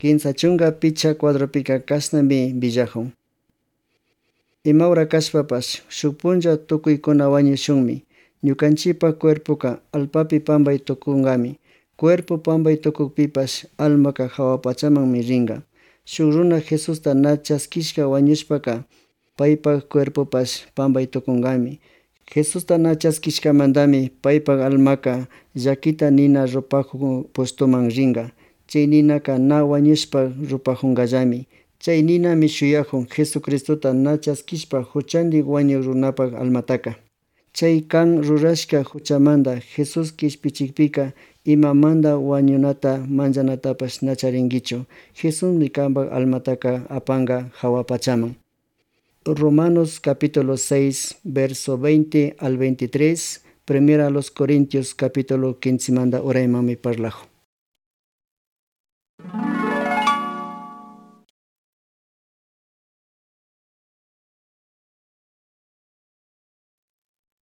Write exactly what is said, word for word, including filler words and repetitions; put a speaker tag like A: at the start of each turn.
A: Quinza chunga picha cuadropika kasnami villajun. Imaura kashpapas shuk punlla tukuykuna wañushunmi. Ñukanchipa cuerpoka alpapi pambay tukungami. Cuerpo pambay tukukpipas almaka hawapachamanmi ringa. Shuk runa Jesusta na chaskishka wañushpaka paypak cuerpopas pambay tukungami. Jesusta na chaskishkamantami paypak almaka llakita nina rupakun pustoman ringa. Chay ninaka na wañushpa rupakungallami. Chay ninami shuyakun Jesucristota na chaskishpa huchandik wañuk runapak almataka. Chay kan rurashka huchamanta Jesus kishpichikpika imamanta wañunata manchanatapash nacharinkichu. Jesusmi kanpak almataka apanka hawapachaman. Romanos capítulo seis verso veinte al veintitrés. Primera a los Corintios capítulo quince manda oraymami parlajo.